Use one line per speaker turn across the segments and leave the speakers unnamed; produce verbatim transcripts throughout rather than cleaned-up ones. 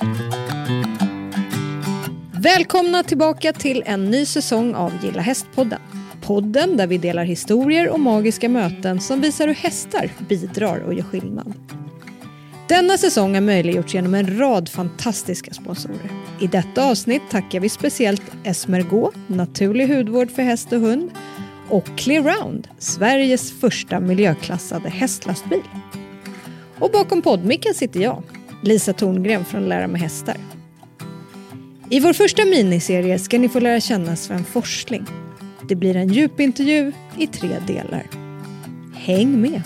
Välkomna tillbaka till en ny säsong av Gilla Hästpodden. Podden där vi delar historier och magiska möten som visar hur hästar bidrar och gör skillnad. Denna säsong har möjliggjorts genom en rad fantastiska sponsorer. I detta avsnitt tackar vi speciellt Esmergå, naturlig hudvård för häst och hund, och Clearround, Sveriges första miljöklassade hästlastbil. Och bakom poddmicken sitter jag, Lisa Torngren från Lära med hästar. I vår första miniserie ska ni få lära känna Sven Forsling. Det blir en djupintervju i tre delar. Häng med!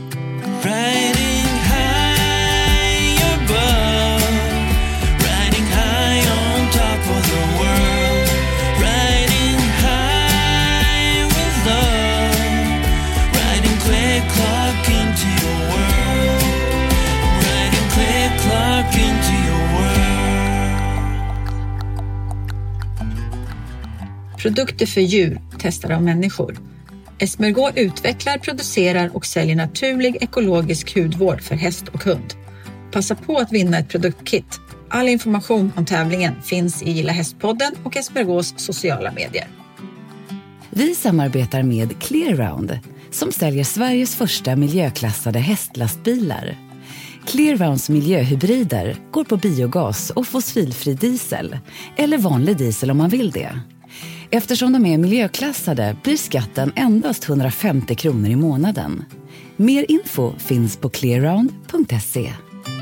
Produkter för djur testade av människor. Esmergå utvecklar, producerar och säljer naturlig ekologisk hudvård för häst och hund. Passa på att vinna ett produktkit. All information om tävlingen finns i Gilla Hästpodden och Esmergås sociala medier.
Vi samarbetar med Clearround som säljer Sveriges första miljöklassade hästlastbilar. Clearrounds miljöhybrider går på biogas och fossilfri diesel eller vanlig diesel om man vill det. Eftersom de är miljöklassade blir skatten endast hundrafemtio kronor i månaden. Mer info finns på clearround punkt se.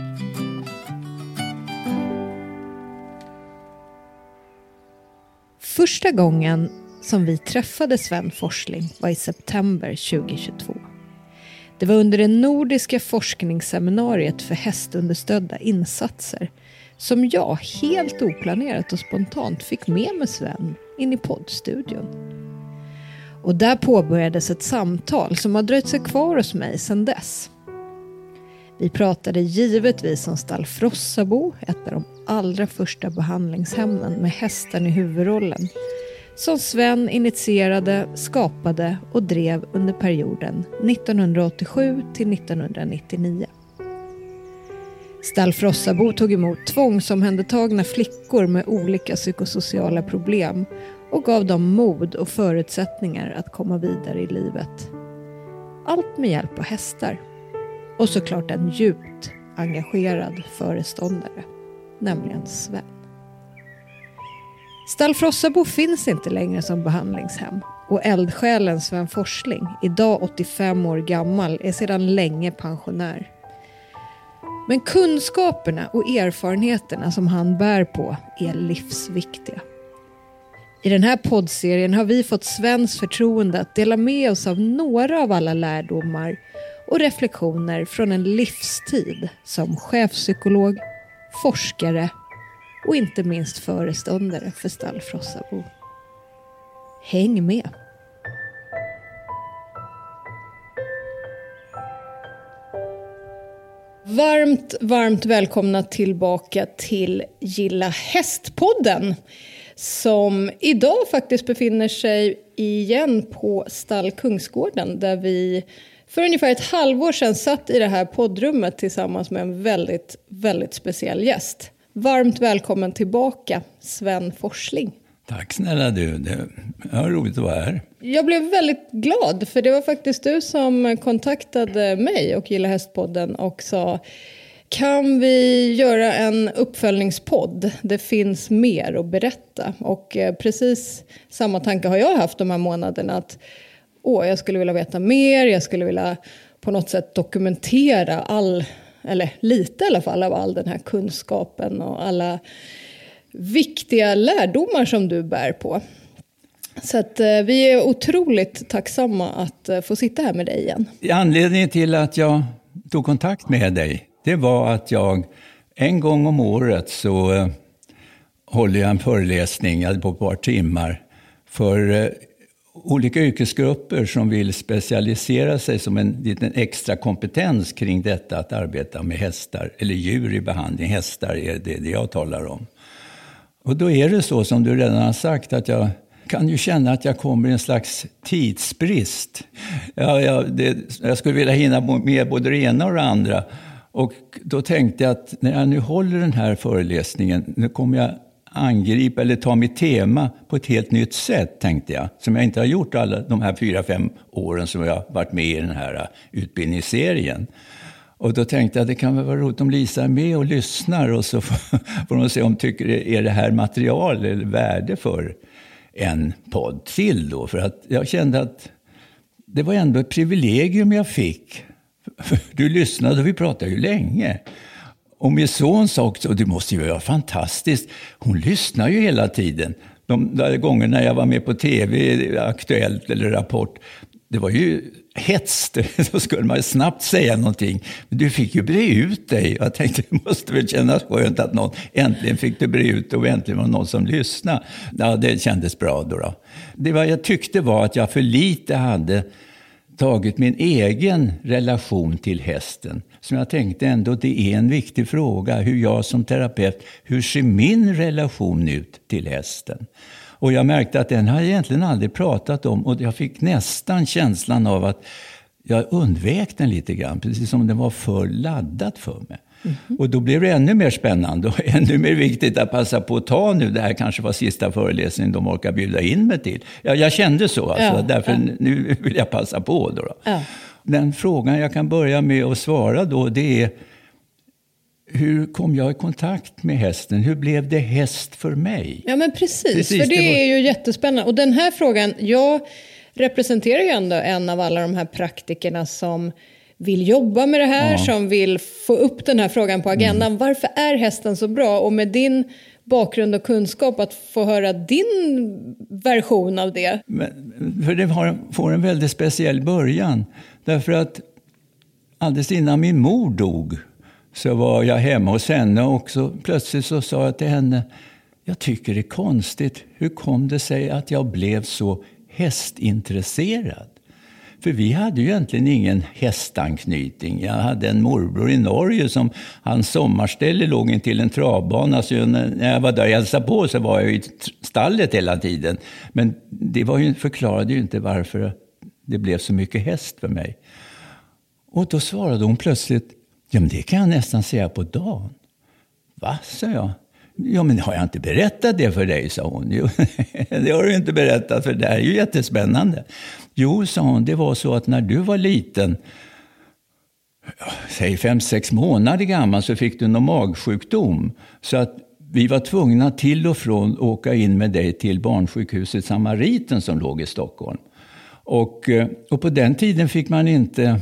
Första gången som vi träffade Sven Forsling var i september tjugohundratjugotvå. Det var under det nordiska forskningsseminariet för hästunderstödda insatser som jag helt oplanerat och spontant fick med mig Sven in i poddstudion. Och där påbörjades ett samtal som har dröjt sig kvar hos mig sedan dess. Vi pratade givetvis om Stall Frossabo, ett av de allra första behandlingshemmen med hästen i huvudrollen, som Sven initierade, skapade och drev under perioden nittonhundraåttiosju till nittonhundranittionio. Stall Frossabo tog emot tvångsomhändertagna flickor med olika psykosociala problem och gav dem mod och förutsättningar att komma vidare i livet. Allt med hjälp av hästar. Och såklart en djupt engagerad föreståndare, nämligen Sven. Stall Frossabo finns inte längre som behandlingshem och eldsjälen Sven Forsling, idag åttiofem år gammal, är sedan länge pensionär. Men kunskaperna och erfarenheterna som han bär på är livsviktiga. I den här poddserien har vi fått Svens förtroende att dela med oss av några av alla lärdomar och reflektioner från en livstid som chefpsykolog, forskare och inte minst föreståndare för Stall Frossabo. Häng med! Varmt, varmt välkomna tillbaka till Gilla Hästpodden som idag faktiskt befinner sig igen på Stall Kungsgården där vi för ungefär ett halvår sedan satt i det här poddrummet tillsammans med en väldigt, väldigt speciell gäst. Varmt välkommen tillbaka, Sven Forsling.
Tack snälla du, det är roligt att vara här.
Jag blev väldigt glad för det var faktiskt du som kontaktade mig och Gilla Hästpodden och sa: kan vi göra en uppföljningspodd? Det finns mer att berätta. Och precis samma tanke har jag haft de här månaderna att åh, jag skulle vilja veta mer, jag skulle vilja på något sätt dokumentera all, eller lite i alla fall av all den här kunskapen och alla viktiga lärdomar som du bär på. Så att eh, vi är otroligt tacksamma att eh, få sitta här med dig igen.
Anledningen till att jag tog kontakt med dig, det var att jag en gång om året så eh, håller jag en föreläsning på ett par timmar för eh, olika yrkesgrupper som vill specialisera sig som en liten extra kompetens kring detta att arbeta med hästar eller djur i behandling. Hästar är det, det jag talar om. Och då är det så som du redan har sagt att jag kan ju känna att jag kommer i en slags tidsbrist. Ja, ja, det, jag skulle vilja hinna med både det ena och det andra. Och då tänkte jag att när jag nu håller den här föreläsningen, nu kommer jag angripa eller ta mitt tema på ett helt nytt sätt, tänkte jag. Som jag inte har gjort alla de här fyra, fem åren som jag har varit med i den här utbildningsserien. Och då tänkte jag att det kan vara roligt om Lisa är med och lyssnar och så får de se om de tycker är det här material eller värde för en podd till då. För att jag kände att det var ändå ett privilegium jag fick. Du lyssnade och vi pratade ju länge. Och min son sa också, det måste ju vara fantastiskt. Hon lyssnar ju hela tiden. De där gångerna jag var med på tv, Aktuellt eller Rapport, det var ju hets. Då skulle man snabbt säga någonting. Men du fick ju bre ut dig. Jag tänkte, det måste väl kännas skönt att någon äntligen fick du bre ut och äntligen var någon som lyssnade. Ja, det kändes bra då. då. Det var, jag tyckte var att jag för lite hade tagit min egen relation till hästen. Som jag tänkte ändå, det är en viktig fråga. Hur jag som terapeut, hur ser min relation ut till hästen? Och jag märkte att den har jag egentligen aldrig pratat om. Och jag fick nästan känslan av att jag undvek den lite grann. Precis som den var för laddat för mig. Mm-hmm. Och då blev det ännu mer spännande och ännu mer viktigt att passa på att ta nu. Det här kanske var sista föreläsningen de orkar bjuda in mig till. Ja, jag kände så. Alltså, ja, därför ja. Nu vill jag passa på. Då, då. Ja. Den frågan jag kan börja med att svara då, det är: hur kom jag i kontakt med hästen? Hur blev det häst för mig?
Ja, men precis. precis för det, det var... är ju jättespännande. Och den här frågan, jag representerar ju ändå en av alla de här praktikerna som vill jobba med det här, ja. Som vill få upp den här frågan på agendan. Mm. Varför är hästen så bra? Och med din bakgrund och kunskap att få höra din version av det.
Men, för det har, får en väldigt speciell början. Därför att alldeles innan min mor dog så var jag hemma hos henne och så plötsligt så sa jag till henne: jag tycker det är konstigt. Hur kom det sig att jag blev så hästintresserad? För vi hade ju egentligen ingen hästanknytning. Jag hade en morbror i Norge som hans sommarställe låg in till en travbana. Så när jag var där och hälsade på så var jag i stallet hela tiden. Men det var ju, förklarade ju inte varför det blev så mycket häst för mig. Och då svarade hon plötsligt: ja, men det kan jag nästan säga på dagen. Va, sa jag. Ja, men har jag inte berättat det för dig, sa hon. Jo, det har du inte berättat, för det är ju jättespännande. Jo, sa hon, det var så att när du var liten, säg fem, sex månader gammal, så fick du någon magsjukdom. Så att vi var tvungna till och från åka in med dig till barnsjukhuset Samariten som låg i Stockholm. Och, och på den tiden fick man inte...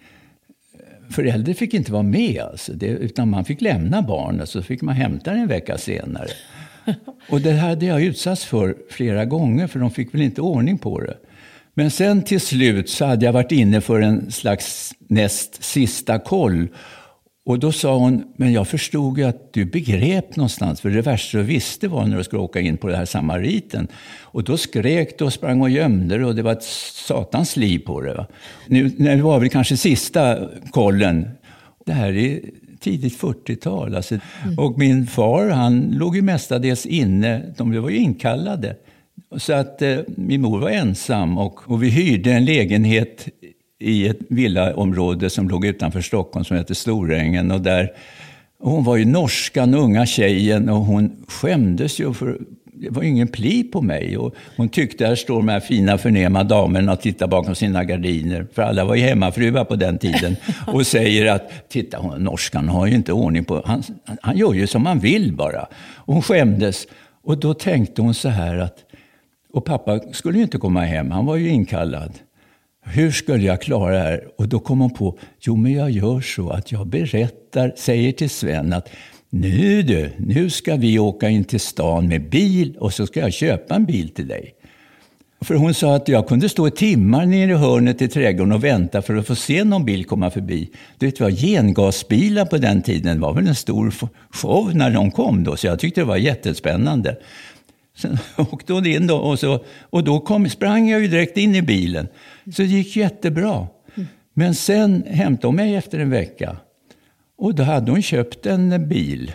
Föräldrar fick inte vara med, alltså, det, utan man fick lämna barnet, så fick man hämta det en vecka senare. Och det hade jag utsatts för flera gånger, för de fick väl inte ordning på det. Men sen till slut så hade jag varit inne för en slags näst sista koll. Och då sa hon: men jag förstod ju att du begrep någonstans, för det värsta du visste var när du skulle åka in på det här Samariten. Och då skrek du och sprang och gömde dig, och det var ett satans liv på det. Va? Nu när det var väl kanske sista kollen, det här är tidigt fyrtiotal. Alltså. Mm. Och min far, han låg ju mestadels inne, de var ju inkallade. Så att eh, min mor var ensam, och, och vi hyrde en lägenhet i ett villaområde som låg utanför Stockholm som heter Storängen. Och där, och hon var ju norskan, unga tjejen, och hon skämdes ju för det var ingen pli på mig. Och hon tyckte här står de här fina förnäma damerna och tittar bakom sina gardiner. För alla var ju hemmafruar på den tiden. Och säger att, titta, hon, norskan har ju inte ordning på, han, han gör ju som han vill bara. Och hon skämdes. Och då tänkte hon så här att, och pappa skulle ju inte komma hem, han var ju inkallad. Hur skulle jag klara det här? Och då kom hon på, jo men jag gör så att jag berättar, säger till Sven att nu du, nu ska vi åka in till stan med bil och så ska jag köpa en bil till dig. För hon sa att jag kunde stå i timmar nere i hörnet i trädgården och vänta för att få se någon bil komma förbi. Du vet, det var gengasbilar på den tiden, det var väl en stor show när de kom då, så jag tyckte det var jättespännande. Sen åkte hon in då, och, så, och då kom, sprang jag ju direkt in i bilen. Så det gick jättebra. Men sen hämtade hon mig efter en vecka. Och då hade hon köpt en bil.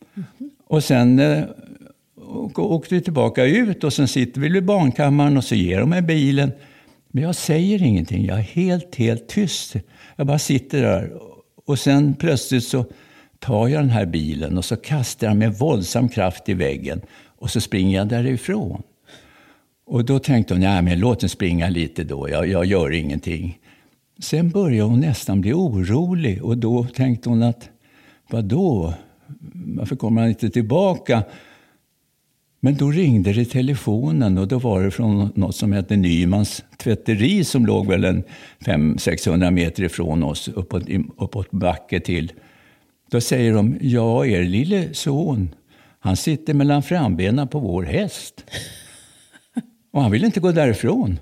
Och sen eh, åkte vi tillbaka ut. Och sen sitter vi i barnkammaren och så ger de mig bilen. Men jag säger ingenting. Jag är helt, helt tyst. Jag bara sitter där Och sen plötsligt så tar jag den här bilen och så kastar jag med våldsam kraft i väggen. Och så springer jag därifrån. Och då tänkte hon, ja men låt den springa lite då, jag, jag gör ingenting. Sen började hon nästan bli orolig och då tänkte hon att, vadå? Varför kommer han inte tillbaka? Men då ringde det i telefonen och då var det från något som hette Nymans tvätteri som låg väl en fem till sexhundra meter ifrån oss uppåt, uppåt backe till. Då säger de, ja er lille son, han sitter mellan frambenen på vår häst. Och han vill inte gå därifrån.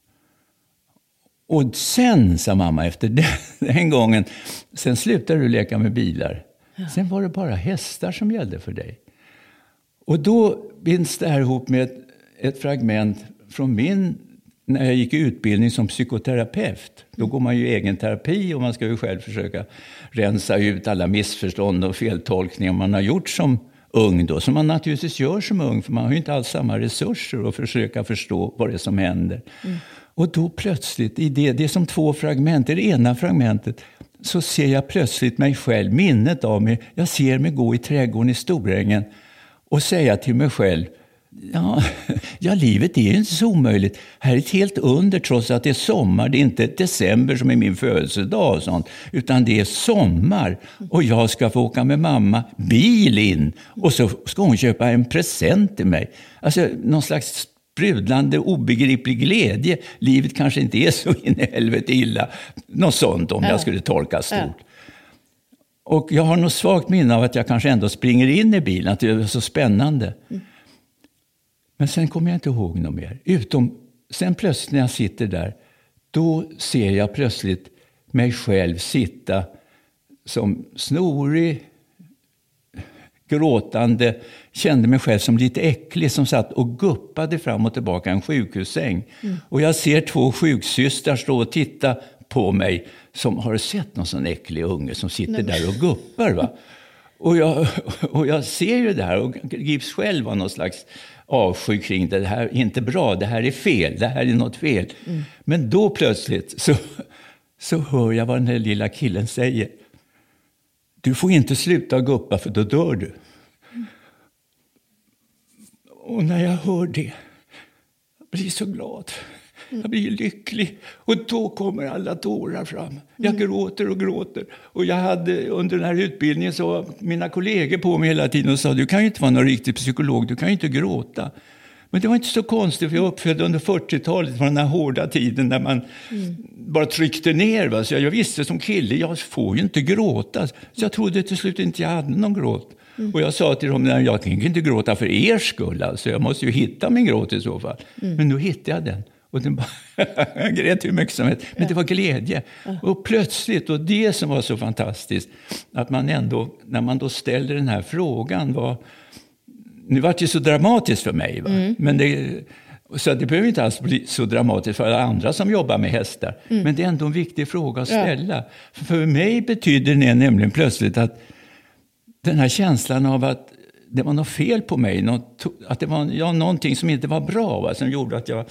Och sen, sa mamma efter den, den gången, sen slutade du leka med bilar. Ja. Sen var det bara hästar som gällde för dig. Och då binds det här ihop med ett, ett fragment från min, när jag gick i utbildning som psykoterapeut. Då går man ju i egen terapi och man ska ju själv försöka rensa ut alla missförstånd och feltolkningar man har gjort som ung då. Som man naturligtvis gör som ung, för man har ju inte alls samma resurser att försöka förstå vad det är som händer. Mm. Och då plötsligt, i det, det är som två fragment, i det ena fragmentet så ser jag plötsligt mig själv, minnet av mig. Jag ser mig gå i trädgården i Storängen och säga till mig själv, ja, ja livet är inte så omöjligt. Här är ett helt under trots att det är sommar. Det är inte december som är min födelsedag och sånt, utan det är sommar. Och jag ska få åka med mamma bil in och så ska hon köpa en present till mig. Alltså någon slags sprudlande, obegriplig glädje. Livet kanske inte är så in i helvete illa. Något sånt om ja. jag skulle tolka stort. Ja. Och jag har något svagt minne av att jag kanske ändå springer in i bilen. Att det är så spännande. Mm. Men sen kommer jag inte ihåg något mer. Utom, sen plötsligt när jag sitter där. Då ser jag plötsligt mig själv sitta som snorig, gråtande. Kände mig själv som lite äcklig som satt och guppade fram och tillbaka en sjukhussäng. Mm. Och jag ser två sjuksystrar stå och titta på mig som har sett någon sån äcklig unge som sitter Nej. där och guppar. Va? Och, jag, och jag ser ju det här och grips själv av någon slags avsky kring det. Det här är inte bra, det här är fel, det här är något fel. Mm. Men då plötsligt så, så hör jag vad den här lilla killen säger. Du får inte sluta guppa för då dör du. Mm. Och när jag hör det, jag blir så glad. Jag blir lycklig. Och då kommer alla tårar fram. Jag mm. gråter och gråter. Och jag hade under den här utbildningen så mina kollegor på mig hela tiden och sa, du kan ju inte vara någon riktig psykolog, du kan ju inte gråta. Men det var inte så konstigt, för jag uppfödde under fyrtiotalet, var den här hårda tiden när man mm. bara tryckte ner. Va? Så jag, jag visste som kille, jag får ju inte gråta. Så jag trodde till slut inte jag hade någon gråt. Mm. Och jag sa till dem, nej, jag kan inte gråta för er skull. Alltså. Jag måste ju hitta min gråt i så fall. Mm. Men nu hittade jag den. Och den bara, jag grät hur mycket som helst. Men ja. det var glädje. Ja. Och plötsligt, och det som var så fantastiskt, att man ändå, när man då ställer den här frågan, var, nu var det ju så dramatiskt för mig. Va? Mm. Men det, så det behöver inte alls bli så dramatiskt för alla andra som jobbar med hästar. Mm. Men det är ändå en viktig fråga att ställa. Ja. För, för mig betyder det nämligen plötsligt att den här känslan av att det var något fel på mig, något, att det var ja, någonting som inte var bra, va? Som gjorde att jag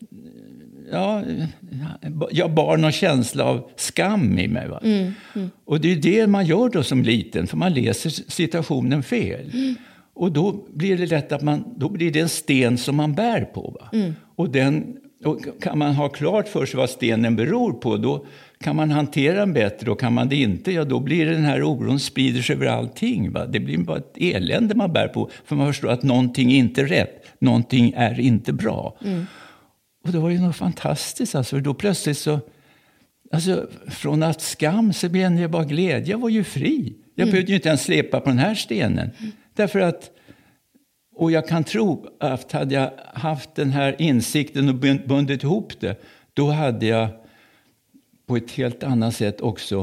Ja, jag bar någon känsla av skam i mig. Va? Mm, mm. Och det är det man gör då som liten, för man läser situationen fel. Mm. Och då blir det lätt att man, då blir det en sten som man bär på. Va? Mm. Och, den, och kan man ha klart för sig vad stenen beror på, då kan man hantera den bättre. Och kan man det inte, ja då blir den här oron sprider sig över allting. Va? Det blir bara ett elände man bär på, för man förstår att någonting är inte rätt, någonting är inte bra. Mm. Och det var ju något fantastiskt. Alltså, för då plötsligt så... Alltså, från att skam så blev jag bara glädje. Jag var ju fri. Jag mm. behövde ju inte ens släpa på den här stenen. Mm. Därför att... Och jag kan tro att hade jag haft den här insikten och bundit ihop det, då hade jag på ett helt annat sätt också...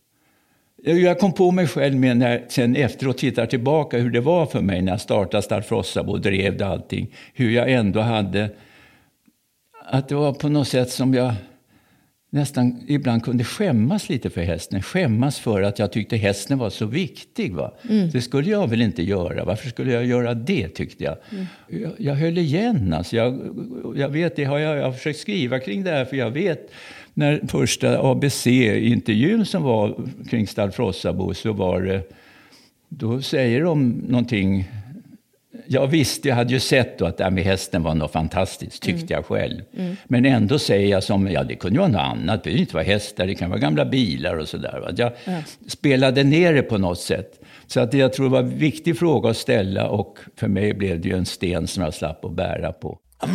Jag kom på mig själv med när jag sen efteråt tittar tillbaka hur det var för mig när jag startade Startfrossabo och drev det allting. Hur jag ändå hade... Att det var på något sätt som jag nästan ibland kunde skämmas lite för hästen. Skämmas för att jag tyckte hästen var så viktig. Va? Mm. Det skulle jag väl inte göra. Varför skulle jag göra det, tyckte jag. Mm. Jag, jag höll igen. Alltså. Jag, jag vet, det har jag, jag har försökt skriva kring det här. För jag vet när första A B C-intervjun som var kring Stall Frossabo, så var det, då säger de någonting. Jag visste, jag hade ju sett då att det här med hästen var något fantastiskt, tyckte mm. jag själv. Mm. Men ändå säger jag som, ja det kunde ju vara något annat, det behöver inte vara hästar, det kan vara gamla bilar och sådär. Jag mm. spelade ner det på något sätt. Så att jag tror det var en viktig fråga att ställa, och för mig blev det ju en sten som jag slapp att bära på.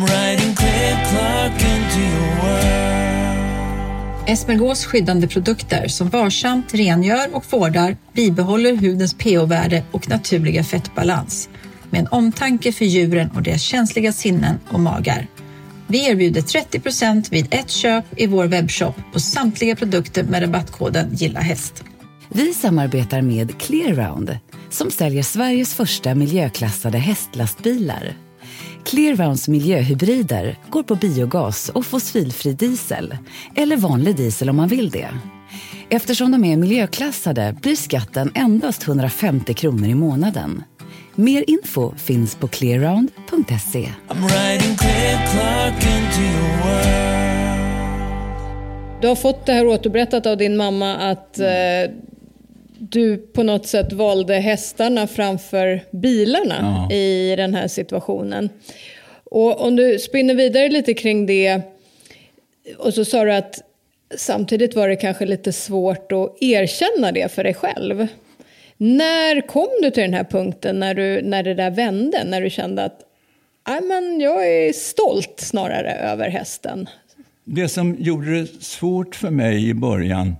Esmergås skyddande produkter som varsamt rengör och vårdar bibehåller hudens pH-värde och naturliga fettbalans, med en omtanke för djuren och deras känsliga sinnen och magar. Vi erbjuder trettio procent vid ett köp i vår webbshop på samtliga produkter med rabattkoden GILLAHäst.
Vi samarbetar med Clearround som säljer Sveriges första miljöklassade hästlastbilar. Clearrounds miljöhybrider går på biogas och fossilfri diesel, eller vanlig diesel om man vill det. Eftersom de är miljöklassade blir skatten endast hundrafemtio kronor i månaden. Mer info finns på clearround punkt se.
Du har fått det här återberättat av din mamma att eh, du på något sätt valde hästarna framför bilarna ja. i den här situationen. Och om du spinner vidare lite kring det, och så sa du att samtidigt var det kanske lite svårt att erkänna det för dig själv. När kom du till den här punkten när, du, när det där vände? När du kände att men jag är stolt snarare över hästen?
Det som gjorde det svårt för mig i början,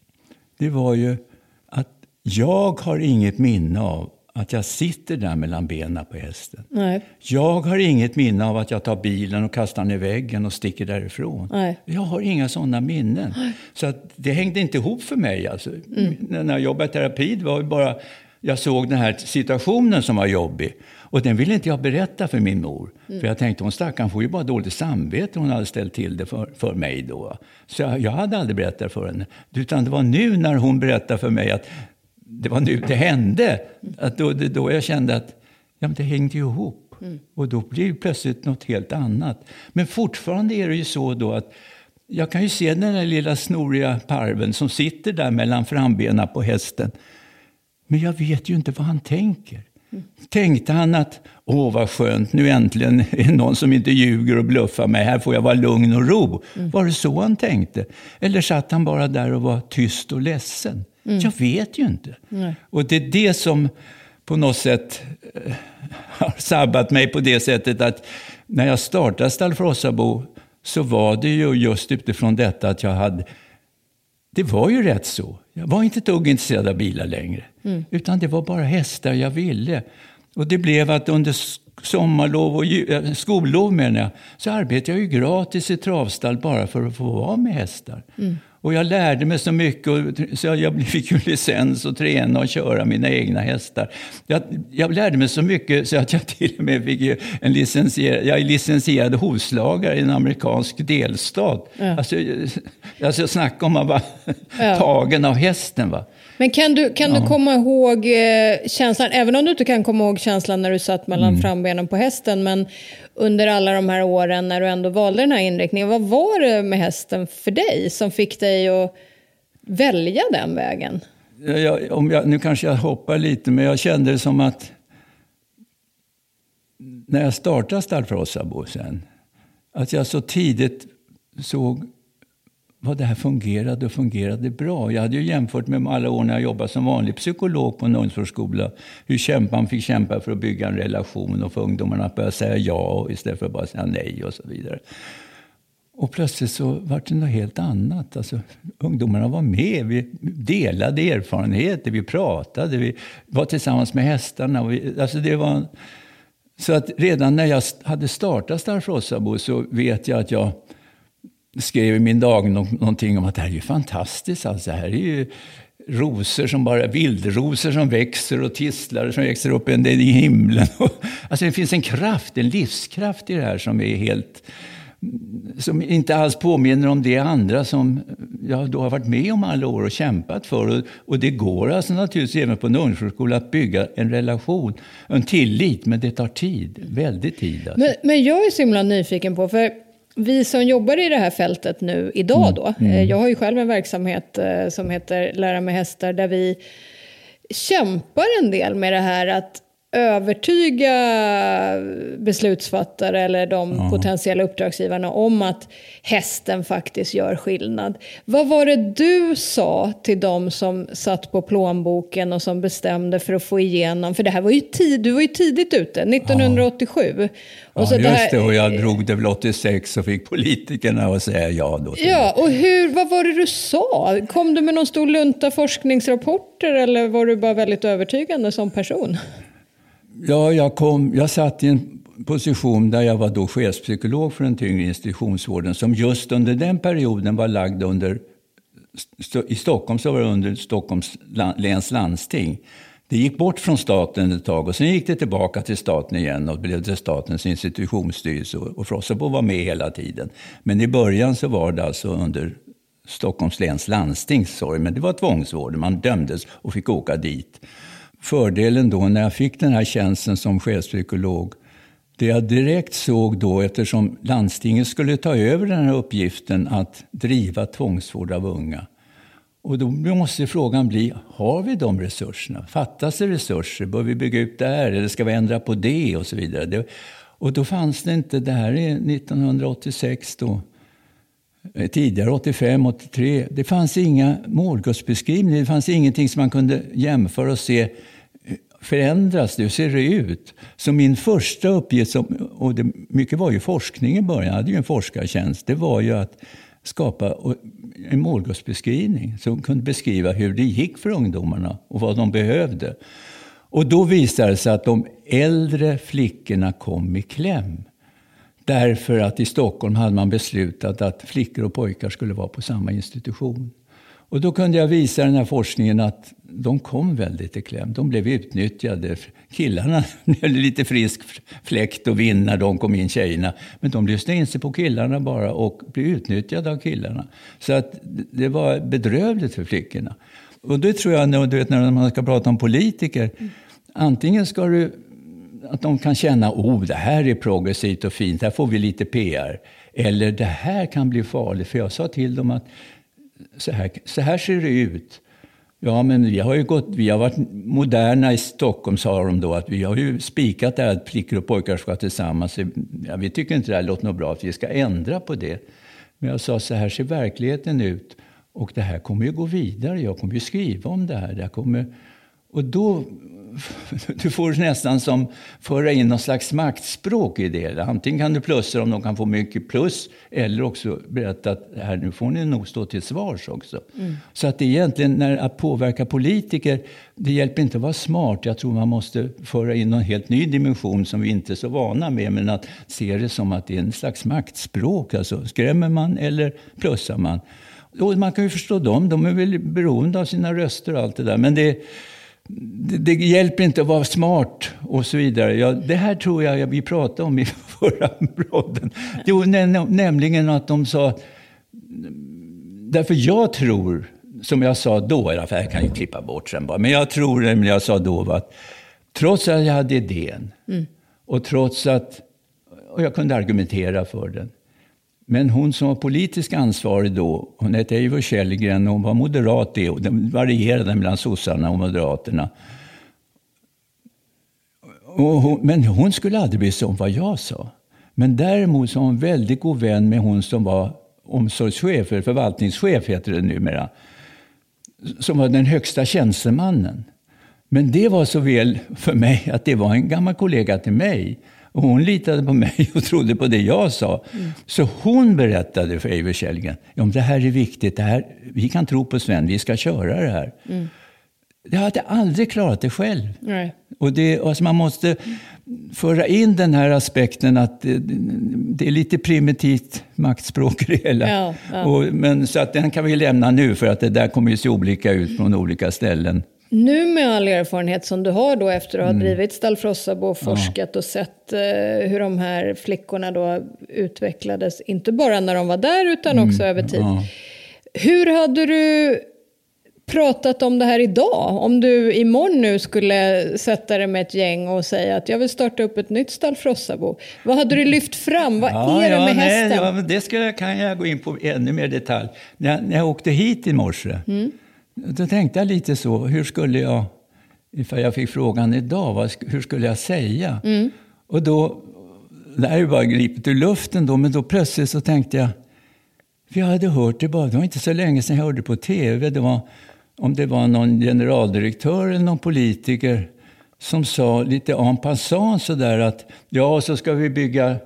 det var ju att jag har inget minne av att jag sitter där mellan benen på hästen. Nej. Jag har inget minne av att jag tar bilen och kastar den i väggen och sticker därifrån. Nej. Jag har inga sådana minnen. Nej. Så att det hängde inte ihop för mig. Alltså. Mm. När jag jobbade i terapi, det var bara, jag såg den här situationen som var jobbig. Och den ville inte jag berätta för min mor. Mm. För jag tänkte, hon stackaren får ju bara dåligt samvete. Hon hade ställt till det för, för mig då. Så jag, jag hade aldrig berättat för henne. Utan det var nu när hon berättade för mig att det var nu det hände. Att då, det, då jag kände att ja, men det hängde ihop. Mm. Och då blir det plötsligt något helt annat. Men fortfarande är det ju så då att jag kan ju se den där lilla snoriga parven som sitter där mellan frambena på hästen. Men jag vet ju inte vad han tänker. Mm. Tänkte han att, åh vad skönt, nu äntligen är det någon som inte ljuger och bluffar mig. Här får jag vara lugn och ro. Mm. Var det så han tänkte? Eller satt han bara där och var tyst och ledsen? Mm. Jag vet ju inte. Nej. Och det är det som på något sätt äh, har sabbat mig på det sättet att när jag startade Stall Frossabo så var det ju just utifrån detta att jag hade, det var ju rätt så. Jag var inte ett dugg intresserad av bilar längre. Mm. Utan det var bara hästar jag ville. Och det blev att under sommarlov och ju, skollov menar jag, så arbetade jag ju gratis i travstall bara för att få vara med hästar. Mm. Och jag lärde mig så mycket, och, så jag fick ju licens och träna och köra mina egna hästar. Jag, jag lärde mig så mycket så att jag till och med fick ju en licensierad, jag är licensierad hovslagare i en amerikansk delstat. Ja. Alltså, alltså snacka om att vara ja. tagen av hästen, va?
Men kan du, kan ja. du komma ihåg eh, känslan, även om du inte kan komma ihåg känslan när du satt mellan mm. frambenen på hästen, men under alla de här åren när du ändå valde den här inriktningen, vad var det med hästen för dig som fick dig att välja den vägen?
Jag, om jag, nu kanske jag hoppar lite, men jag kände det som att när jag startade Stall Frossabo sen, att jag så tidigt såg vad det här fungerade och fungerade bra. Jag hade ju jämfört med alla år när jag jobbade som vanlig psykolog på en ungdomsförskola. Hur kämpan fick kämpa för att bygga en relation och för ungdomarna att börja säga ja istället för att bara säga nej och så vidare. Och plötsligt så var det något helt annat. Alltså, ungdomarna var med, vi delade erfarenheter, vi pratade, vi var tillsammans med hästarna. Och vi, alltså det var, så att redan när jag hade startat Stall Frossabo så vet jag att jag skrev i min dag någonting om att det här är ju fantastiskt. Alltså, det här är ju rosor som bara, vildrosor som växer och tistlar som växer upp i himlen. Alltså det finns en kraft, en livskraft i det här som är helt, som inte alls påminner om det andra som jag då har varit med om alla år och kämpat för. Och, och det går alltså naturligtvis även på en ungdomsskola att bygga en relation, en tillit, men det tar tid, väldigt tid. Alltså.
Men, men jag är så himla nyfiken på, för vi som jobbar i det här fältet nu idag då,
Mm. Mm.
jag har ju själv en verksamhet som heter Lära med hästar, där vi kämpar en del med det här att övertyga beslutsfattare eller de
Ja.
potentiella uppdragsgivarna om att hästen faktiskt gör skillnad. Vad var det du sa till de som satt på plånboken och som bestämde för att få igenom, för det här var ju tid, du var ju tidigt ute, nittonhundraåttiosju.
Ja,
och så
just
det, här,
det, och jag drog det väl åttiosex och fick politikerna att säga ja då.
Ja, och hur, vad var det du sa? Kom du med någon stor lunta forskningsrapporter eller var du bara väldigt övertygande som person?
Ja, jag, kom, jag satt i en position där jag var då chefspsykolog för den tyngre institutionsvården, som just under den perioden var lagd under, i Stockholm så var det under Stockholms läns landsting. Det gick bort från staten ett tag och sen gick det tillbaka till staten igen och blev det statens institutionsstyrelse, och Frossabo var med hela tiden. Men i början så var det alltså under Stockholms läns landsting, sorry, men det var tvångsvård, man dömdes och fick åka dit. Fördelen då när jag fick den här tjänsten som chefspsykolog, det jag direkt såg då, eftersom landstinget skulle ta över den här uppgiften att driva tvångsvård av unga. Och då måste frågan bli, har vi de resurserna? Fattas det resurser? Bör vi bygga ut det här? Eller ska vi ändra på det? Och så vidare. Det, och då fanns det inte, det här är nittonhundraåttiosex då, tidigare åttiofem, åttiotre, det fanns inga målgruppsbeskrivningar, det fanns ingenting som man kunde jämföra och se förändras det, hur ser det ut? Så min första uppgift, som, och det, mycket var ju forskning i början, jag hade ju en forskartjänst, det var ju att skapa en målgruppsbeskrivning som kunde beskriva hur det gick för ungdomarna och vad de behövde. Och då visade det sig att de äldre flickorna kom i kläm. Därför att i Stockholm hade man beslutat att flickor och pojkar skulle vara på samma institution. Och då kunde jag visa den här forskningen att de kom väldigt i kläm. De blev utnyttjade. Killarna blev lite frisk fläkt och vind när de kom in, tjejerna. Men de lyssnade in sig på killarna bara och blev utnyttjade av killarna. Så att det var bedrövligt för flickorna. Och det tror jag, du vet, när man ska prata om politiker. Antingen ska du, att de kan känna, oh, det här är progressivt och fint, här får vi lite P R. Eller det här kan bli farligt. För jag sa till dem att så här, så här ser det ut. Ja, men vi har ju gått, vi har varit moderna i Stockholm, sa de då, att vi har ju spikat det här att flickor och pojkar ska tillsammans. Ja, vi tycker inte det här låter något bra, att vi ska ändra på det. Men jag sa, så här ser verkligheten ut. Och det här kommer ju gå vidare. Jag kommer ju skriva om det här. Det här kommer, och då du får nästan som föra in någon slags maktspråk i det. Antingen kan du plussa om de kan få mycket plus, eller också berätta att här, nu får ni nog stå till svars också. Mm. Så att det egentligen, när att påverka politiker, det hjälper inte att vara smart. Jag tror man måste föra in någon helt ny dimension som vi inte är så vana med, men att se det som att det är en slags maktspråk. Alltså, skrämmer man eller plussar man? Och man kan ju förstå dem, de är väl beroende av sina röster och allt det där. Men det Det, det hjälper inte att vara smart och så vidare. Ja, det här tror jag vi pratade om i förra podden. Jo, nä- nämligen att de sa, därför jag tror, som jag sa då, i alla fall, jag kan ju klippa bort sen bara, men jag tror, nämligen jag sa då, att trots att jag hade idén mm. och trots att och jag kunde argumentera för den, men hon som var politisk ansvarig då, hon hette Eivor Källgren och hon var moderat det, och den varierade mellan sossarna och moderaterna. Och hon, men hon skulle aldrig bli så om vad jag sa. Men däremot så var hon väldigt god vän med hon som var omsorgschef, eller förvaltningschef heter det numera, som var den högsta tjänstemannen. Men det var så väl för mig att det var en gammal kollega till mig. Och hon litade på mig och trodde på det jag sa. Mm. Så hon berättade för Eivor Källgren, ja, det här är viktigt, det här, vi kan tro på Sven, vi ska köra det här. Mm. Jag hade aldrig klarat det själv. Nej. Och det, alltså man måste föra in den här aspekten att det, det är lite primitivt maktspråk i det hela. Ja, ja. Och, men, så att den kan vi lämna nu, för att det där kommer ju se olika ut från olika ställen.
Nu med all erfarenhet som du har då efter att ha mm. drivit Stall Frossabo och forskat ja. och sett eh, hur de här flickorna då utvecklades, inte bara när de var där utan mm. också över tid. Ja. Hur hade du pratat om det här idag? Om du imorgon nu skulle sätta dig med ett gäng och säga att jag vill starta upp ett nytt stall Frossabo. Vad hade du lyft fram? Vad
ja,
är det
ja,
med
nej,
hästen?
Ja, det skulle, kan jag gå in på ännu mer detalj. När jag, när jag åkte hit i morse, mm. då tänkte jag lite så, hur skulle jag, ifall jag fick frågan idag, vad, hur skulle jag säga? Mm. Och då, det här är ju bara gripet ur luften då, men då plötsligt så tänkte jag, för jag hade hört det bara, det var inte så länge sedan jag hörde på tv, det var, om det var någon generaldirektör eller någon politiker som sa lite en passant så där att ja, så ska vi bygga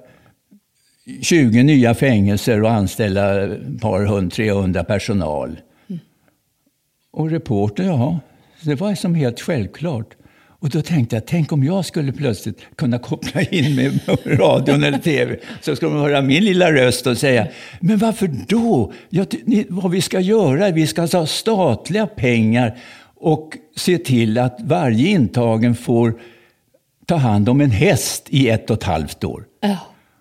tjugo nya fängelser och anställa ett par hundra, trehundra personal. Mm. Och reporter, ja, det var som helt självklart. Och då tänkte jag, tänk om jag skulle plötsligt kunna koppla in med radion eller tv. Så skulle man höra min lilla röst och säga, men varför då? Ja, ni, vad vi ska göra, vi ska ha statliga pengar och se till att varje intagen får ta hand om en häst i ett och ett halvt år. Ja.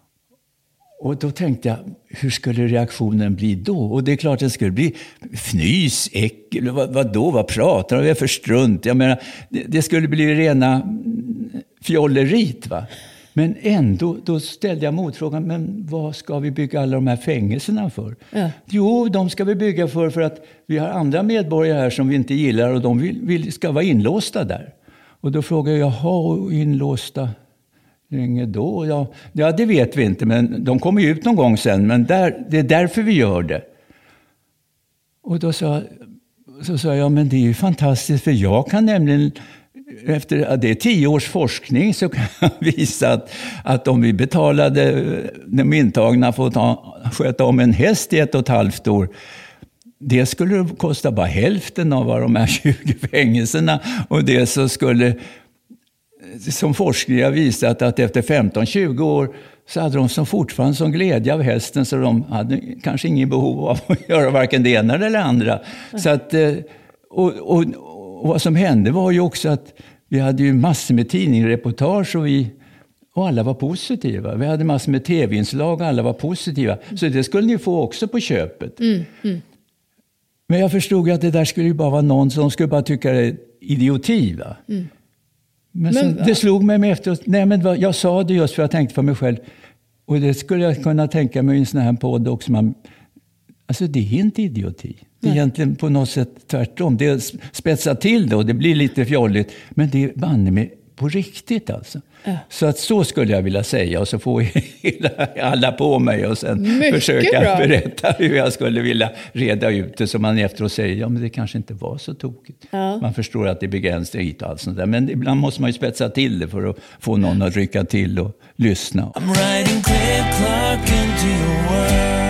Och då tänkte jag, hur skulle reaktionen bli då? Och det är klart att det skulle bli fnys, äckel, vad, vad då, vad pratar de, vad är för strunt? Jag menar, det, det skulle bli rena fjollerit, va? Men ändå, då ställde jag motfrågan, men vad ska vi bygga alla de här fängelserna för? Ja. Jo, de ska vi bygga för, för att vi har andra medborgare här som vi inte gillar och de vill, vill, ska vara inlåsta där. Och då frågar jag, jaha, inlåsta... länge då? Ja, ja, det vet vi inte, men de kommer ju ut någon gång sen. Men där, det är därför vi gör det. Och då sa, så sa jag, men det är ju fantastiskt, för jag kan nämligen, efter det är tio års forskning, så kan jag visa att, att om vi betalade de intagna för att ta, sköta om en häst i ett och ett halvt år, det skulle kosta bara hälften av vad de här tjugo fängelserna, och det så skulle... Som forskare har visat att efter femton till tjugo år så hade de som fortfarande som glädje av hästen, så de hade kanske ingen behov av att göra varken det ena eller det andra. Mm. Så att, och, och, och vad som hände var ju också att vi hade ju massor med tidningsreportage och, vi, och alla var positiva. Vi hade massor med tv-inslag och alla var positiva. Mm. Så det skulle ni få också på köpet. Mm. Mm. Men jag förstod att det där skulle ju bara vara någon som skulle bara tycka det är idioti, va? Mm. Men, men så, det slog mig med efteråt. Nej, men vad, jag sa det just för jag tänkte för mig själv. Och det skulle jag kunna tänka mig i en sån här podd också. Man, alltså det är inte idioti. Det är Nej. egentligen på något sätt tvärtom. Det spetsar till det och det blir lite fjolligt. Men det är banne med på riktigt alltså. Ja. Så att så skulle jag vilja säga. Och så får alla på mig och sen Mycket försöka bra. berätta hur jag skulle vilja reda ut det. Så man efteråt säger, ja men det kanske inte var så tokigt. Ja. Man förstår att det är begränsat hit och allt sånt där. Men ibland måste man ju spetsa till det för att få någon att rycka till och lyssna. I'm riding Cliff Clark into your world.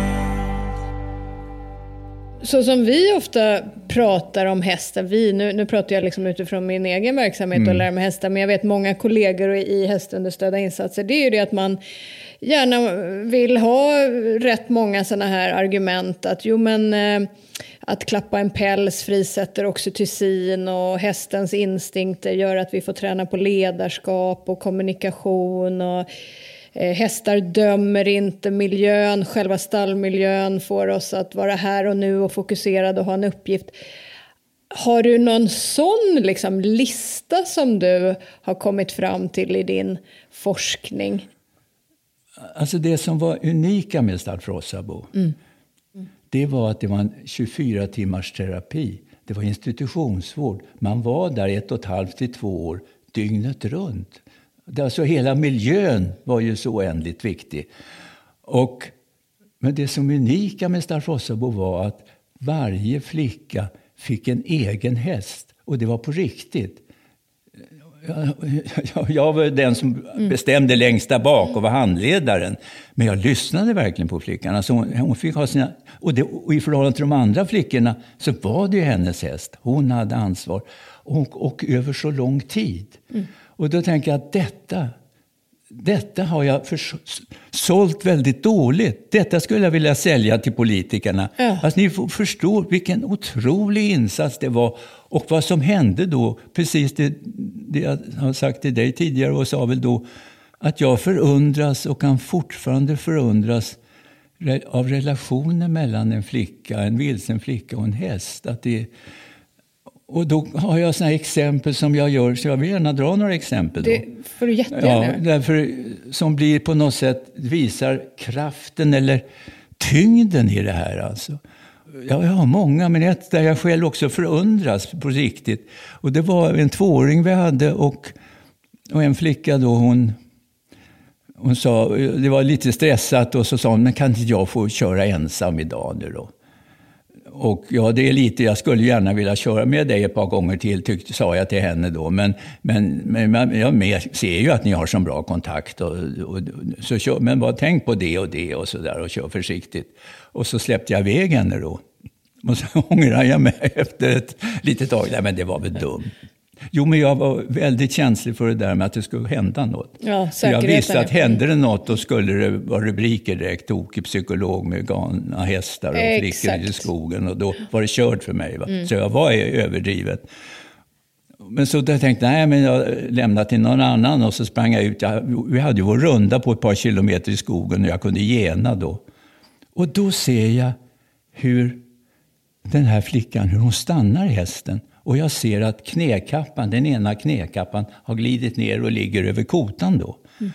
Så som vi ofta pratar om hästar, vi, nu, nu pratar jag liksom utifrån min egen verksamhet mm. och lär mig hästar, men jag vet många kollegor i hästunderstödda insatser, det är ju det att man gärna vill ha rätt många sådana här argument att jo men eh, att klappa en päls frisätter oxytocin och hästens instinkter gör att vi får träna på ledarskap och kommunikation och hästar dömer inte miljön, själva stallmiljön får oss att vara här och nu och fokuserad och ha en uppgift. Har du någon sån liksom lista som du har kommit fram till i din forskning?
Alltså det som var unika med Stall Frossabo, mm. Mm. det var att det var en tjugofyra timmars terapi. Det var institutionsvård. Man var där ett och ett halvt till två år dygnet runt. Alltså hela miljön var ju så oändligt viktig. Och, men det som unika med Stall Frossabo var att varje flicka fick en egen häst. Och det var på riktigt. Jag, jag, jag var den som bestämde längst där bak och var handledaren. Men jag lyssnade verkligen på flickan. Alltså hon, hon fick ha sina, och, det, och i förhållande till de andra flickorna så var det ju hennes häst. Hon hade ansvar. Och, och över så lång tid. Mm. Och då tänker jag att detta, detta har jag för, sålt väldigt dåligt. Detta skulle jag vilja sälja till politikerna. Ja. Att ni får förstå vilken otrolig insats det var. Och vad som hände då, precis det, det jag har sagt till dig tidigare och sa väl då, att jag förundras och kan fortfarande förundras av relationen mellan en flicka, en vilsen flicka och en häst. Att det, och då har jag såna exempel som jag gör, så jag vill gärna dra några exempel. Då.
Det får du jättegärna.
Ja, därför, som blir på något sätt, visar kraften eller tyngden i det här alltså. Ja, jag har många, men ett där jag själv också förundras på riktigt. Och det var en tvååring vi hade och, och en flicka då, hon, hon sa, det var lite stressat och så sa hon, men kan inte jag få köra ensam idag nu då? Och ja, det är lite, jag skulle gärna vilja köra med dig ett par gånger till, tyckte, sa jag till henne då. Men, men, men jag med, ser ju att ni har så bra kontakt. Och, och, så kör, men bara tänk på det och det och så där och kör försiktigt. Och så släppte jag iväg henne då. Och så ångrade jag mig efter ett litet tag. Nej, men det var väl dumt. Jo, men jag var väldigt känslig för det där med att det skulle hända något.
Ja,
jag visste att hände det något, då skulle det vara rubriker direkt. Tokig psykolog med galna hästar och flickor i skogen. Och då var det kört för mig. Va? Mm. Så jag var överdrivet. Men så då tänkte jag, nej, men jag lämnade till någon annan och så sprang jag ut. Jag, vi hade ju vår runda på ett par kilometer i skogen och jag kunde gena då. Och då ser jag hur den här flickan, hur hon stannar i hästen. Och jag ser att knäkappan, den ena knäkappan har glidit ner och ligger över kotan då. Mm.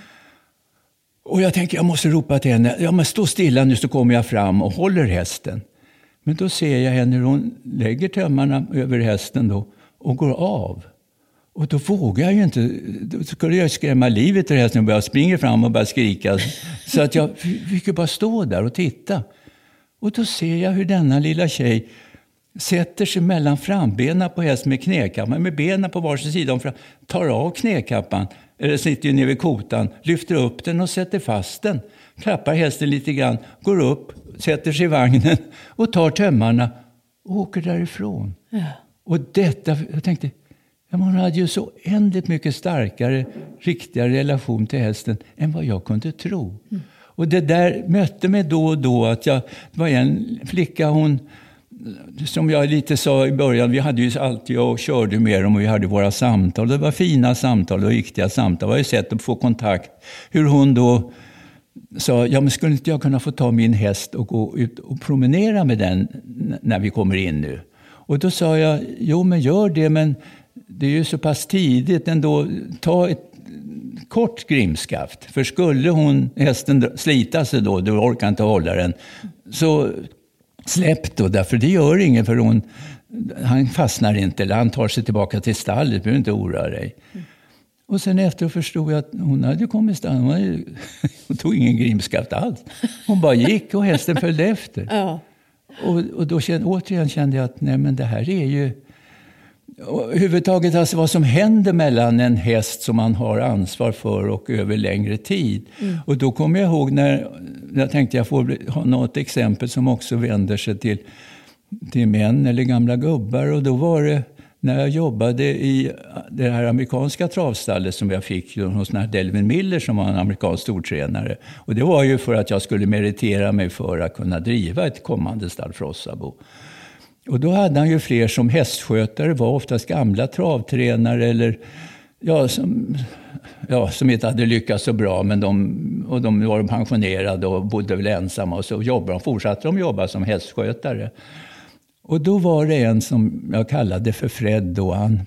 Och jag tänker, jag måste ropa till henne. Ja, men stå stilla nu, så kommer jag fram och håller hästen. Men då ser jag henne hur hon lägger tömmarna över hästen då och går av. Och då vågar jag ju inte, då skulle jag skrämma livet ur hästen och börja springa fram och börja skrika. Så att jag fick bara stå där och titta. Och då ser jag hur denna lilla tjej sätter sig mellan frambenen på hästen med knäkappan, med benen på varsin sida om fram, tar av knäkappan, eller sitter ju ner vid kotan, lyfter upp den och sätter fast den. Klappar hästen lite grann, går upp, sätter sig i vagnen och tar tömmarna och åker därifrån. Ja. Och detta, jag tänkte, ja, man hade ju så ändligt mycket starkare, riktigare relation till hästen än vad jag kunde tro. Mm. Och det där mötte mig då och då, att jag, det var en flicka, hon, som jag lite sa i början, vi hade ju alltid, jag körde med dem och vi hade våra samtal. Det var fina samtal och riktiga samtal. Det var ju sätt att få kontakt. Hur hon då sa, ja, men skulle inte jag kunna få ta min häst och gå ut och promenera med den när vi kommer in nu? Och då sa jag, jo men gör det, men det är ju så pass tidigt ändå, ta ett kort grimskaft. För skulle hon, hästen slita sig då, du orkar inte hålla den, så släpp då, därför det gör ingen, för hon, han fastnar inte, eller han tar sig tillbaka till stallet, du behöver inte oroa dig. Mm. Och sen efter förstod jag att hon hade kommit stallet, hon, hade, hon tog ingen grimskaft alls. Hon bara gick och hästen följde efter. Ja. Och, och då kände, återigen kände jag att nej, men det här är ju överhuvudtaget alltså vad som händer mellan en häst som man har ansvar för och över längre tid. Mm. Och då kommer jag ihåg när jag tänkte jag får ha något exempel som också vänder sig till, till män eller gamla gubbar. Och då var det när jag jobbade i det här amerikanska travstallet som jag fick hos den här Delvin Miller som var en amerikansk stortränare. Och det var ju för att jag skulle meritera mig för att kunna driva ett kommande stall för Ossabo. Och då hade han ju fler som hästskötare, var oftast gamla travtränare eller ja, som, ja, som inte hade lyckats så bra, men de, och de var pensionerade och bodde väl ensamma och så jobbade de, fortsatte de jobba som hästskötare. Och då var det en som jag kallade för Fred då, han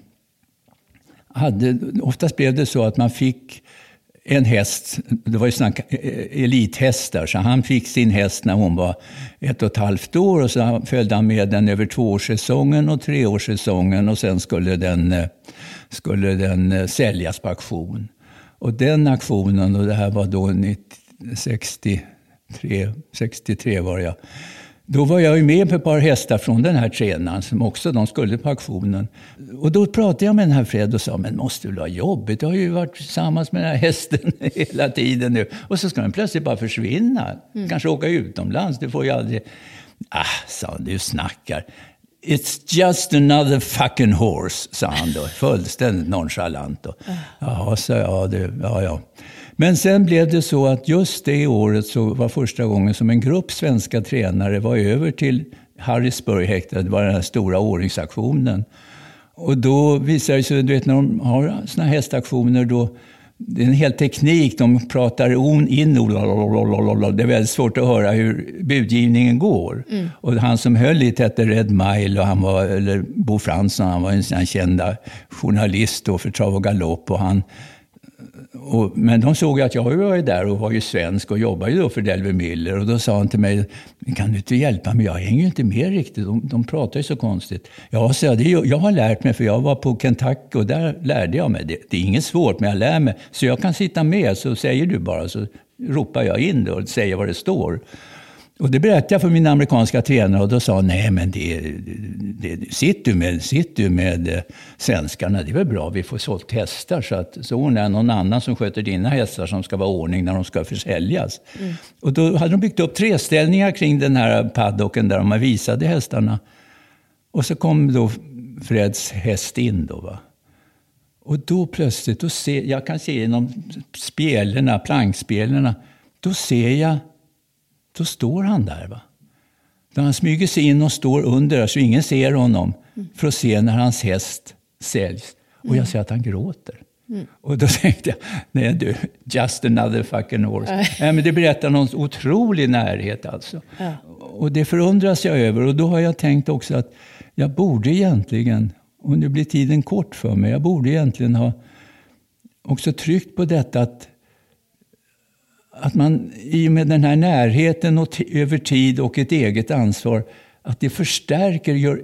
hade, oftast blev det så att man fick en häst, det var ju sådana elithästar, så han fick sin häst när hon var ett och ett halvt år och så följde han med den över tvåårssäsongen och treårssäsongen och sen skulle den, skulle den säljas på auktion. Och den auktionen, och det här var då sextiotre, sextiotre var jag, då var jag ju med på ett par hästar från den här tränaren som också de skulle på auktionen. Och då pratade jag med den här Fred och sa, men måste du ha jobbet? Du har ju varit tillsammans med den här hästen hela tiden nu. Och så ska den plötsligt bara försvinna. Mm. Kanske åka utomlands, du får ju aldrig... Ah, sa han, du snackar. It's just another fucking horse, sa han då. Fullständigt nonchalant. Och, ja, så ja, det, ja, ja. Men sen blev det så att just det året så var första gången som en grupp svenska tränare var över till Harrisburg-häktet. Det var den här stora åringsaktionen. Och då visade det sig, du vet när de har såna hästaktioner då, det är en hel teknik. De pratar on in. Det är väldigt svårt att höra hur budgivningen går. Mm. Och han som höll i hette Red Mile och han var, eller Bo Fransson, han var en sån känd journalist då för trav och galopp. Och han, och, men de såg att jag var ju där och var ju svensk och jobbade ju då för Delvey Miller. Och då sa han till mig, kan du inte hjälpa mig? Jag hänger ju inte med riktigt. De, de pratar ju så konstigt. Ja, så det, jag har lärt mig, för jag var på Kentucky och där lärde jag mig. Det, det är inget svårt, men jag lär mig. Så jag kan sitta med, så säger du bara, så ropar jag in det och säger vad det står. Och det berättade jag för min amerikanska tränare och då sa han, nej men det, det, det, sitt, du med, sitt du med eh, svenskarna, det är väl bra, vi får sålt hästar. Så, att, så hon är någon annan som sköter dina hästar som ska vara ordning när de ska försäljas. Mm. Och då hade de byggt upp tre ställningar kring den här paddocken där de visade hästarna. Och så kom då Freds häst in då, va. Och då plötsligt, då ser, jag kan se genom spelarna, plankspelarna, då ser jag, då står han där, va. Då han smyger sig in och står under så ingen ser honom, mm. för att se när hans häst säljs. Och jag ser att han gråter. Mm. Och då tänkte jag, nej du, just another fucking horse. Äh. Nej, men det berättar någon otrolig närhet alltså. Äh. Och det förundras jag över. Och då har jag tänkt också att jag borde egentligen, och nu blir tiden kort för mig, jag borde egentligen ha också tryckt på detta att Att man i och med den här närheten och t- över tid och ett eget ansvar, att det förstärker, gör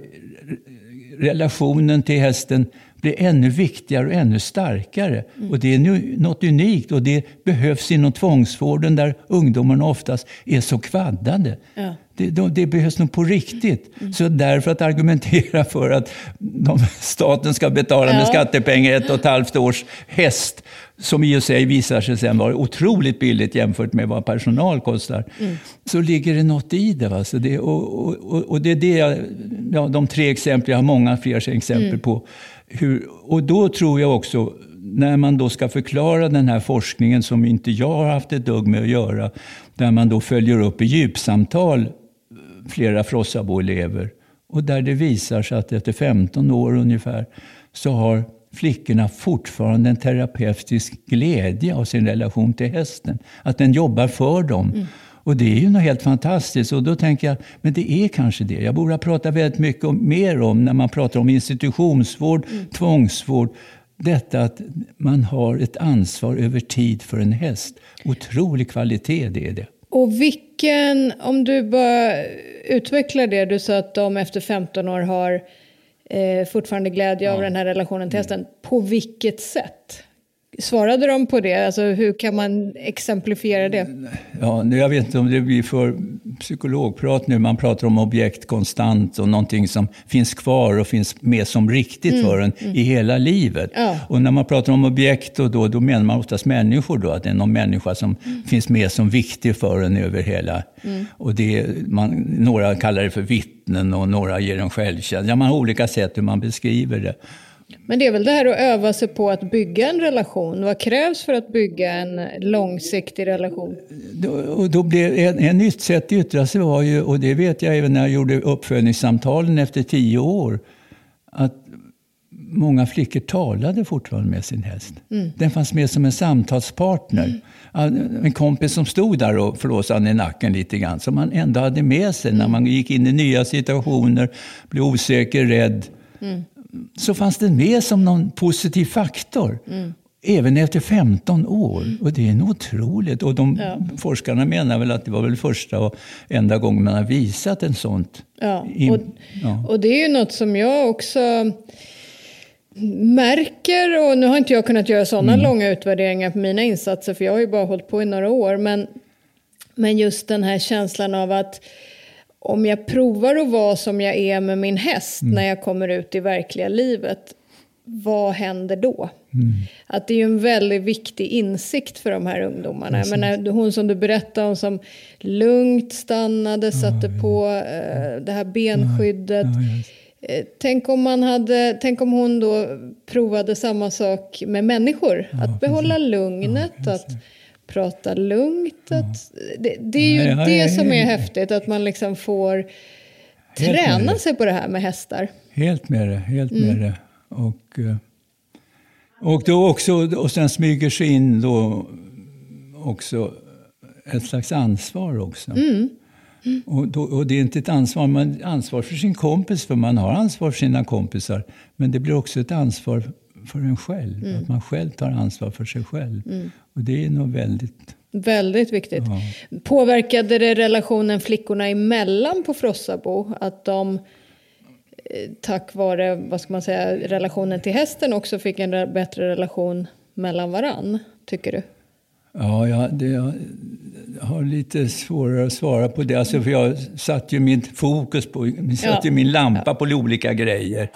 relationen till hästen blir ännu viktigare och ännu starkare. Mm. Och det är nu något unikt och det behövs inom tvångsvården där ungdomarna oftast är så kvaddade. Ja. Det, det, det behövs nog på riktigt. Mm. Så därför att argumentera för att de, staten ska betala ja. med skattepengar ett och ett halvt års häst, som i och sig visar sig sen vara otroligt billigt jämfört med vad personal kostar, mm. så ligger det något i det. Va? Så det och, och, och det är det jag, ja, de tre exempel, jag har många fler exempel mm. på. Hur, och då tror jag också, när man då ska förklara den här forskningen som inte jag har haft ett dugg med att göra, där man då följer upp i djupsamtal flera Frossabo-elever och där det visar sig att efter femton år ungefär så har flickorna fortfarande en terapeutisk glädje av sin relation till hästen. Att den jobbar för dem. Mm. Och det är ju något helt fantastiskt. Och då tänker jag, men det är kanske det. Jag borde prata väldigt mycket om, mer om när man pratar om institutionsvård, mm. tvångsvård. Detta att man har ett ansvar över tid för en häst. Otrolig kvalitet, det är det.
Och vilken, om du bara utvecklar det, du sa att de efter femton år har eh, fortfarande glädje ja. av den här relationen till hästen. På vilket sätt? Svarade de på det? Alltså, hur kan man exemplifiera det?
Ja, jag vet inte om det blir för psykologprat nu. Man pratar om objekt konstant och någonting som finns kvar och finns med som riktigt mm, för en mm. i hela livet. Ja. Och när man pratar om objekt och då, då menar man oftast människor då. Att det är någon människa som mm. finns med som viktig för en över hela. Mm. Och det, man, några kallar det för vittnen och några ger en självkänsla. Ja, man har olika sätt hur man beskriver det.
Men det är väl det här att öva sig på att bygga en relation. Vad krävs för att bygga en långsiktig relation?
Då, och då blev en, en nytt sätt att yttra sig var ju, och det vet jag även när jag gjorde uppföljningssamtalen efter tio år, att många flickor talade fortfarande med sin häst. Mm. Den fanns med som en samtalspartner. Mm. En kompis som stod där och flåsade i nacken lite grann, som man ändå hade med sig mm. när man gick in i nya situationer, blev osäker, rädd. Mm. Så fanns det med som någon positiv faktor. Mm. Även efter femton år. Och det är nog otroligt. Och de ja. forskarna menar väl att det var väl första och enda gången man har visat en sånt.
Ja. Och, ja. och det är ju något som jag också märker. Och nu har inte jag kunnat göra sådana mm. långa utvärderingar på mina insatser. För jag har ju bara hållit på i några år. Men, men just den här känslan av att om jag provar att vara som jag är med min häst mm. när jag kommer ut i verkliga livet, vad händer då? Mm. Att det är ju en väldigt viktig insikt för de här ungdomarna. Jag menar, hon som du berättade om som lugnt stannade, satte ja, på uh, det här benskyddet. Ja, ja, yes. Tänk om man hade, tänk om hon då provade samma sak med människor. Ja, att behålla precis. lugnet, ja, att prata lugnt. Ja. Att, det, det är ju ja, det ja, som är ja, häftigt, att man liksom får träna sig på det här med hästar.
Helt med det, helt mm. med det. Och uh, Och, då också, och sen smyger sig in då också ett slags ansvar också. Mm. Mm. Och, då, och det är inte ett ansvar, man ansvar för sin kompis, för man har ansvar för sina kompisar. Men det blir också ett ansvar för en själv. Mm. Att man själv tar ansvar för sig själv. Mm. Och det är nog väldigt...
Väldigt viktigt. Ja. Påverkade det relationen flickorna emellan på Frossabo? Att de tack vare, vad ska man säga, relationen till hästen också fick en bättre relation mellan varann, tycker du?
Ja, jag, det, jag har lite svårare att svara på det. Alltså, för jag satt ju min fokus på, jag satt ju ja. min lampa ja. på olika grejer.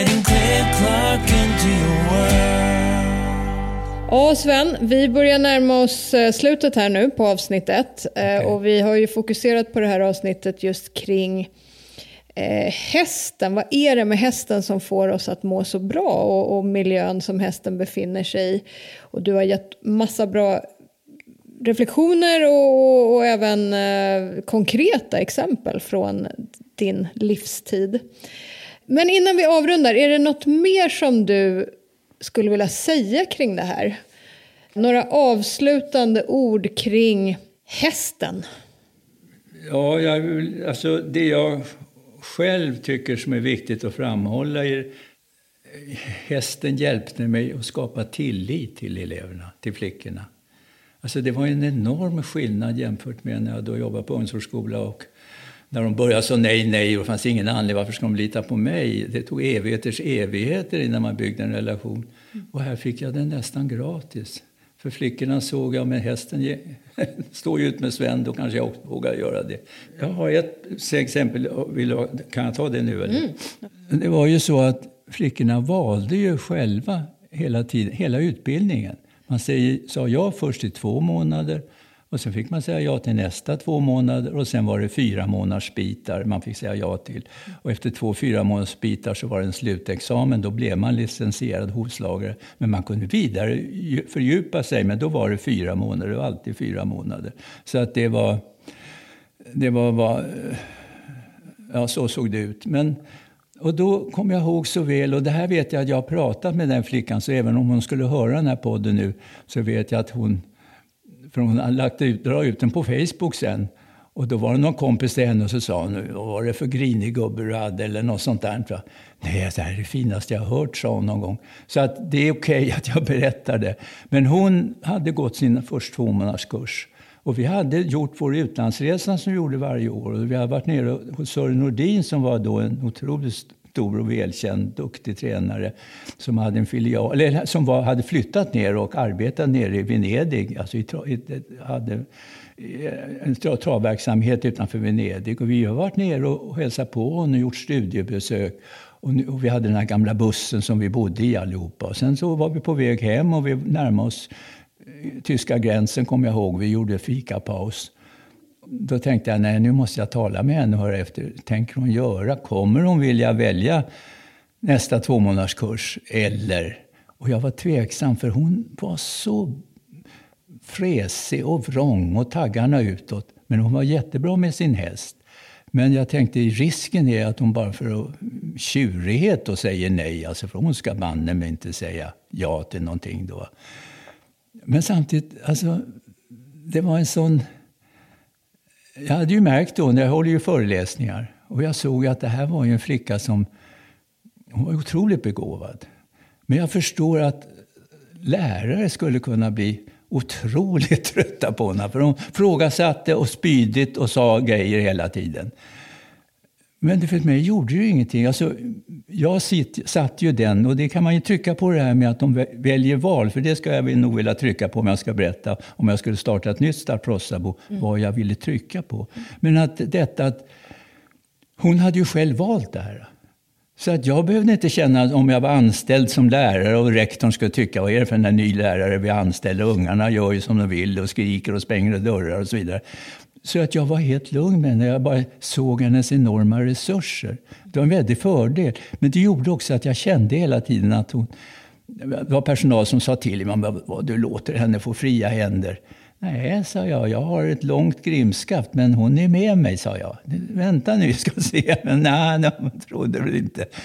Ja, Sven, vi börjar närma oss slutet här nu på avsnitt ett. Okay. Och vi har ju fokuserat på det här avsnittet just kring eh, hästen. Vad är det med hästen som får oss att må så bra? Och, och miljön som hästen befinner sig i. Och du har gett massa bra reflektioner och, och även eh, konkreta exempel från din livstid. Men innan vi avrundar, är det något mer som du skulle vilja säga kring det här? Några avslutande ord kring hästen?
Ja, jag, alltså det jag själv tycker som är viktigt att framhålla är hästen hjälpte mig att skapa tillit till eleverna, till flickorna. Alltså det var en enorm skillnad jämfört med när jag då jobbade på ungdomsskola och när de började så nej, nej och det fanns ingen anledning varför ska de lita på mig. Det tog evigheters evigheter innan man byggde en relation. Och här fick jag den nästan gratis. För flickorna såg jag med hästen stå ut med Sven, då kanske jag också vågar göra det. Jag har ett exempel, vill jag, kan jag ta det nu eller? Mm. Det var ju så att flickorna valde ju själva hela tiden, hela utbildningen. Man säger, sa ja först i två månader och sen fick man säga ja till nästa två månader och sen var det fyra månaders bitar man fick säga ja till. Och efter två fyra månaders bitar så var det en slutexamen, då blev man licensierad hovslagare. Men man kunde vidare fördjupa sig, men då var det fyra månader, det var alltid fyra månader. Så att det var, det var, var ja så såg det ut. Men... Och då kom jag ihåg så väl, och det här vet jag att jag har pratat med den flickan, så även om hon skulle höra den här podden nu så vet jag att hon, för hon har lagt ut, dra ut den på Facebook sen. Och då var det någon kompis till henne och så sa hon, vad var det för grinig gubbe du hade eller något sånt där. Va? Nej, det här är det finaste jag har hört, sa hon någon gång. Så att det är okej okay att jag berättar det. Men hon hade gått sin först två månaders kurs. Och vi hade gjort vår utlandsresa som vi gjorde varje år. Och vi hade varit nere hos Sören Nordin som var då en otroligt stor och välkänd, duktig tränare. Som hade en filial, eller som var, hade flyttat ner och arbetat nere i Venedig. Alltså i, i, hade en travverksamhet utanför Venedig. Och vi har varit nere och, och hälsat på honom och gjort studiebesök. Och, nu, och vi hade den här gamla bussen som vi bodde i allihopa. Och sen så var vi på väg hem och vi närmade oss tyska gränsen, kom jag ihåg. Vi gjorde fikapaus. Då tänkte jag, nej nu måste jag tala med henne och höra efter. Tänker hon göra? Kommer hon vilja välja nästa två månaders kurs? Eller? Och jag var tveksam för hon var så fräsig och vrång och taggarna utåt. Men hon var jättebra med sin häst. Men jag tänkte risken är att hon bara för tjurighet då säger nej. Alltså för hon ska mannen men inte säga ja till någonting då. Men samtidigt, alltså, det var en sån... Jag hade ju märkt då, när jag håller ju föreläsningar. Och jag såg att det här var ju en flicka som... Hon var otroligt begåvad. Men jag förstår att lärare skulle kunna bli otroligt trötta på henne. För hon frågasatte och spydigt och sa grejer hela tiden. Men det för mig gjorde ju ingenting. Alltså, jag sitt, satt ju den, och det kan man ju trycka på det här med att de väljer val. För det ska jag nog vilja trycka på om jag ska berätta, om jag skulle starta ett nytt Start Frossabo, mm. vad jag ville trycka på. Men att detta att hon hade ju själv valt det här. Så att jag behövde inte känna om jag var anställd som lärare och rektorn skulle tycka, vad är det för en ny lärare vi anställer? Ungarna gör ju som de vill och skriker och spränger dörrar och så vidare. Så att jag var helt lugn med när jag bara såg hennes enorma resurser. Det var en väldig fördel. Men det gjorde också att jag kände hela tiden att hon... Det var personal som sa till mig, vad du låter henne få fria händer. Nej, sa jag, jag har ett långt grimskaft men hon är med mig, sa jag. Vänta nu, ska se. Men nej, nej man trodde väl inte.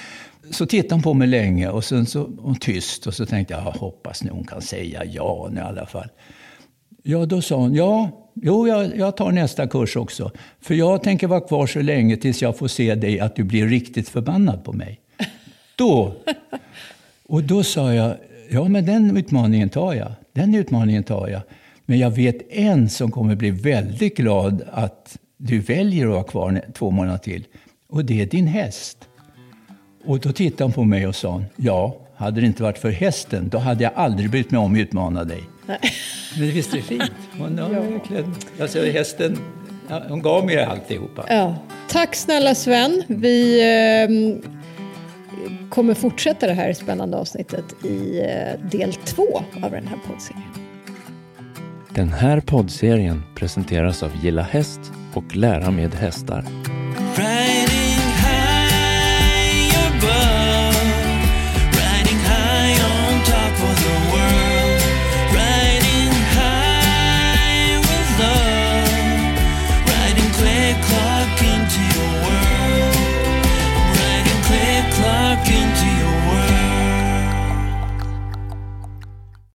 så tittade hon på mig länge och sen så var hon tyst. Och så tänkte jag, jag hoppas nu hon kan säga ja nu i alla fall. Ja, då sa hon, ja, jo, jag, jag tar nästa kurs också. För jag tänker vara kvar så länge tills jag får se dig att du blir riktigt förbannad på mig. Då, och då sa jag, ja men den utmaningen tar jag. Den utmaningen tar jag. Men jag vet en som kommer bli väldigt glad att du väljer att vara kvar två månader till. Och det är din häst. Och då tittade hon på mig och sa, ja, hade det inte varit för hästen, då hade jag aldrig brytt mig om att utmana dig. Nej. Men det visst är fint. Hon, ja, verkligen. Alltså, hästen, ja, hon gav mig alltihopa.
Ja. Tack snälla Sven. Vi eh, kommer fortsätta det här spännande avsnittet i eh, del två av den här poddserien.
Den här poddserien presenteras av Gilla Häst och Lära med hästar. Right.